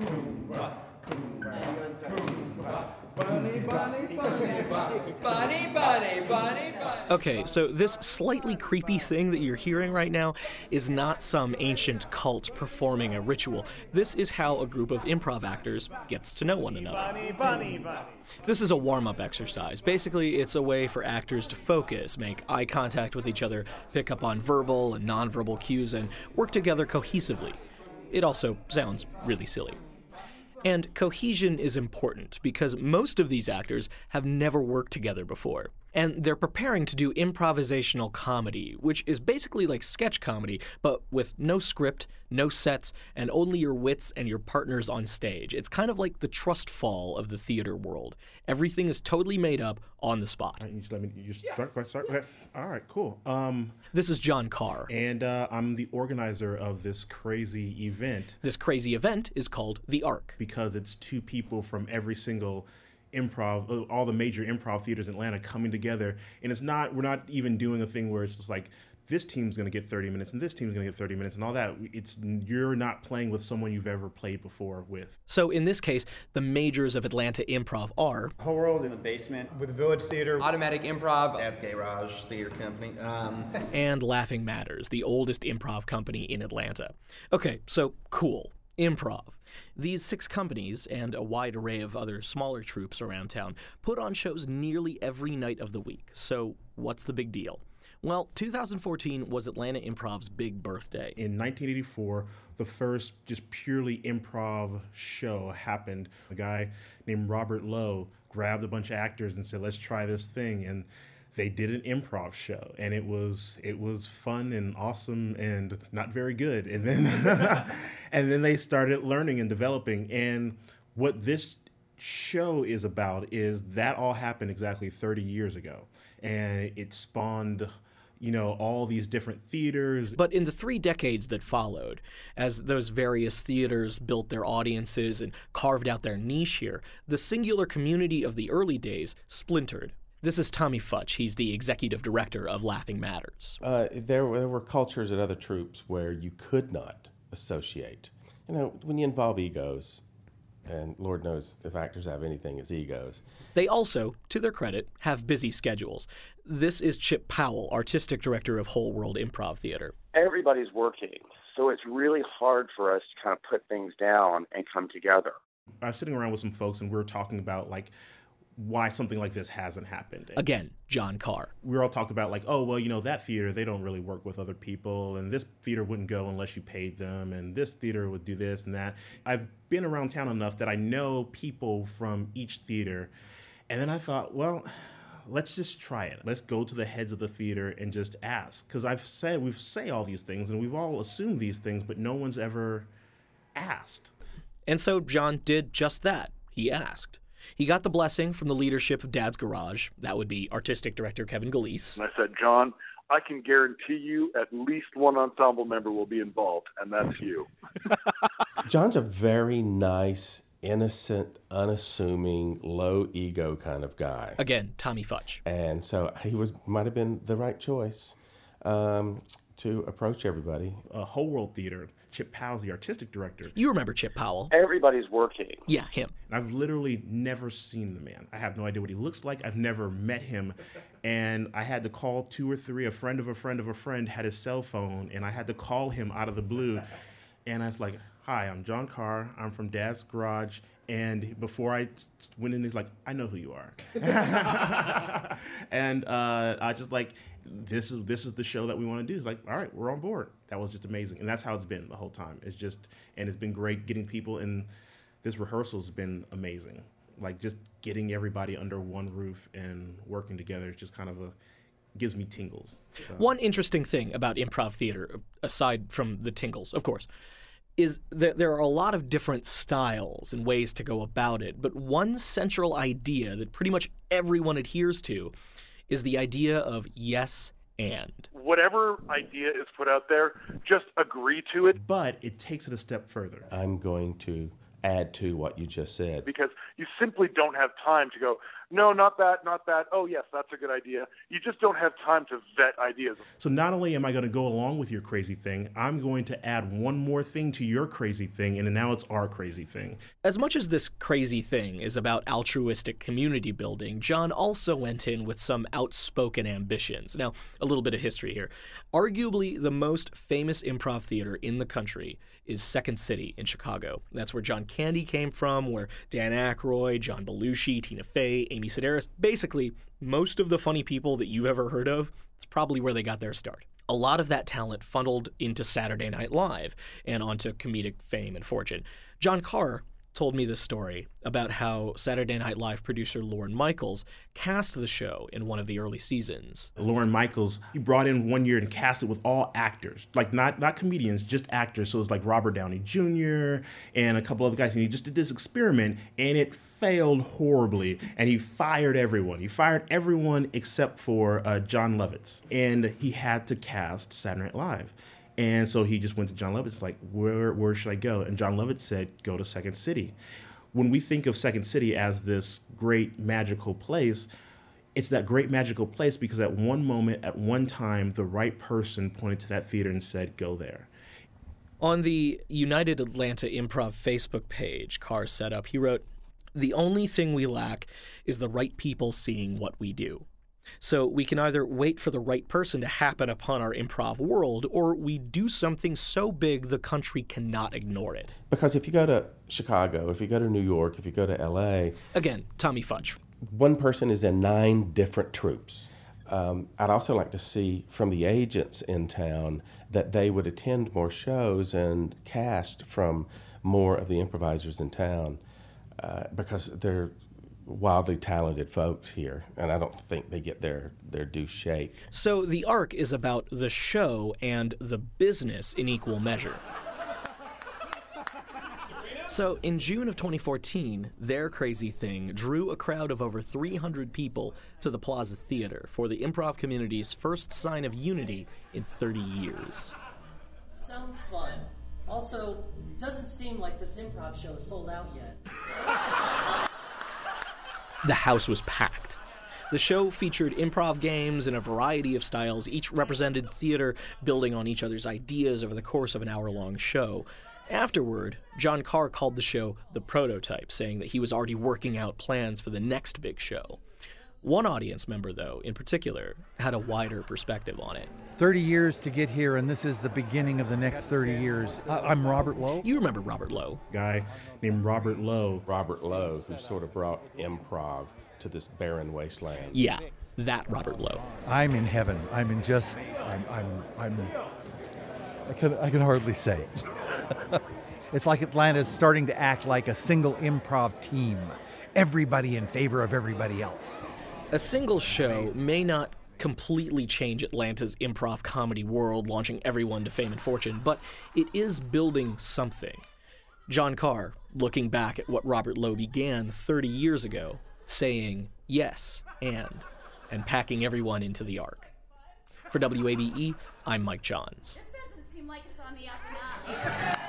Okay, so this slightly creepy thing that you're hearing right now is not some ancient cult performing a ritual. This is how a group of improv actors gets to know one another. This is a warm-up exercise. Basically, it's a way for actors to focus, make eye contact with each other, pick up on verbal and nonverbal cues, and work together cohesively. It also sounds really silly. And cohesion is important because most of these actors have never worked together before. And they're preparing to do improvisational comedy, which is basically like sketch comedy, but with no script, no sets, and only your wits and your partners on stage. It's kind of like the trust fall of the theater world. Everything is totally made up on the spot. Start. Okay. All right, cool. This is John Carr. And I'm the organizer of this crazy event. This crazy event is called The Arc. Because it's two people from every single improv, all the major improv theaters in Atlanta coming together. And we're not even doing a thing where it's just like, this team's going to get 30 minutes and this team's going to get 30 minutes and all that. You're not playing with someone you've ever played before with. So in this case, the majors of Atlanta Improv are Whole World in the Basement with the Village Theater, Automatic Improv, Dad's Garage Theater Company, and Laughing Matters, the oldest improv company in Atlanta. Okay, so cool. Improv. These 6 companies, and a wide array of other smaller troupes around town, put on shows nearly every night of the week. So what's the big deal? Well, 2014 was Atlanta Improv's big birthday. In 1984, the first just purely improv show happened. A guy named Robert Lowe grabbed a bunch of actors and said, let's try this thing. And they did an improv show, and it was fun and awesome and not very good. And then and then they started learning and developing. And what this show is about is that all happened exactly 30 years ago, and it spawned all these different theaters. But in the 3 decades that followed, as those various theaters built their audiences and carved out their niche here, the singular community of the early days splintered. This is Tommy Futch. He's the executive director of Laughing Matters. There were cultures at other troupes where you could not associate. When you involve egos, and Lord knows if actors have anything, it's egos. They also, to their credit, have busy schedules. This is Chip Powell, artistic director of Whole World Improv Theater. Everybody's working, so it's really hard for us to kind of put things down and come together. I was sitting around with some folks, and we were talking about, why something like this hasn't happened. Again, John Carr. We all talked about that theater, they don't really work with other people, and this theater wouldn't go unless you paid them, and this theater would do this and that. I've been around town enough that I know people from each theater, and then I thought, well, let's just try it. Let's go to the heads of the theater and just ask. Because we've say all these things, and we've all assumed these things, but no one's ever asked. And so John did just that. He asked. He got the blessing from the leadership of Dad's Garage. That would be artistic director Kevin Galeese. And I said, John, I can guarantee you at least one ensemble member will be involved, and that's you. John's a very nice, innocent, unassuming, low ego kind of guy. Again, Tommy Futch. And so he might have been the right choice to approach everybody. Whole World Theater, Chip Powell's the artistic director. You remember Chip Powell. Everybody's working. Yeah, him. I've literally never seen the man. I have no idea what he looks like. I've never met him. And I had to call 2 or 3, a friend of a friend of a friend had his cell phone, and I had to call him out of the blue. And I was like, hi, I'm John Carr. I'm from Dad's Garage. And before I went in, he's like, I know who you are. And I just this is the show that we want to do. It's like, all right, we're on board. That was just amazing. And that's how it's been the whole time. It's been great getting people in. This rehearsal's been amazing. Just getting everybody under one roof and working together is just kind of gives me tingles. So. One interesting thing about improv theater, aside from the tingles, of course, is that there are a lot of different styles and ways to go about it, but one central idea that pretty much everyone adheres to is the idea of yes and. Whatever idea is put out there, just agree to it. But it takes it a step further. I'm going to add to what you just said. Because you simply don't have time to go, no, not that, not that. Oh, yes, that's a good idea. You just don't have time to vet ideas. So not only am I going to go along with your crazy thing, I'm going to add one more thing to your crazy thing, and now it's our crazy thing. As much as this crazy thing is about altruistic community building, John also went in with some outspoken ambitions. Now, a little bit of history here. Arguably the most famous improv theater in the country is Second City in Chicago. That's where John Candy came from, where Dan Aykroyd, John Belushi, Tina Fey, Amy Sedaris, basically most of the funny people that you've ever heard of, it's probably where they got their start. A lot of that talent funneled into Saturday Night Live and onto comedic fame and fortune. John Carr told me this story about how Saturday Night Live producer Lorne Michaels cast the show in one of the early seasons. Lorne Michaels, he brought in one year and cast it with all actors, like not comedians, just actors. So it was like Robert Downey Jr. and a couple other guys. And he just did this experiment, and it failed horribly. And he fired everyone. He fired everyone except for John Lovitz. And he had to cast Saturday Night Live. And so he just went to John Lovitz, like, where should I go? And John Lovitz said, go to Second City. When we think of Second City as this great magical place, it's that great magical place because at one moment, at one time, the right person pointed to that theater and said, go there. On the United Atlanta Improv Facebook page Carr set up, he wrote, "The only thing we lack is the right people seeing what we do. So we can either wait for the right person to happen upon our improv world, or we do something so big the country cannot ignore it." Because if you go to Chicago, if you go to New York, if you go to L.A. Again, Tommy Fudge. One person is in 9 different troupes. I'd also like to see from the agents in town that they would attend more shows and cast from more of the improvisers in town because they're wildly talented folks here, and I don't think they get their due shake. So the arc is about the show and the business in equal measure. So in June of 2014, Their Crazy Thing drew a crowd of over 300 people to the Plaza Theater for the improv community's first sign of unity in 30 years. Sounds fun. Also, doesn't seem like this improv show is sold out yet. The house was packed. The show featured improv games in a variety of styles, each represented theater building on each other's ideas over the course of an hour-long show. Afterward, John Carr called the show the prototype, saying that he was already working out plans for the next big show. One audience member, though, in particular, had a wider perspective on it. 30 years to get here, and this is the beginning of the next 30 years. I'm Robert Lowe. You remember Robert Lowe. Guy named Robert Lowe. Robert Lowe, who sort of brought improv to this barren wasteland. Yeah, that Robert Lowe. I'm in heaven. I can hardly say it. It's like Atlanta's starting to act like a single improv team. Everybody in favor of everybody else. A single show may not completely change Atlanta's improv comedy world, launching everyone to fame and fortune, but it is building something. John Carr, looking back at what Robert Lowe began 30 years ago, saying yes, and packing everyone into the arc. For WABE, I'm Mike Johns. This doesn't seem like it's on the up and up.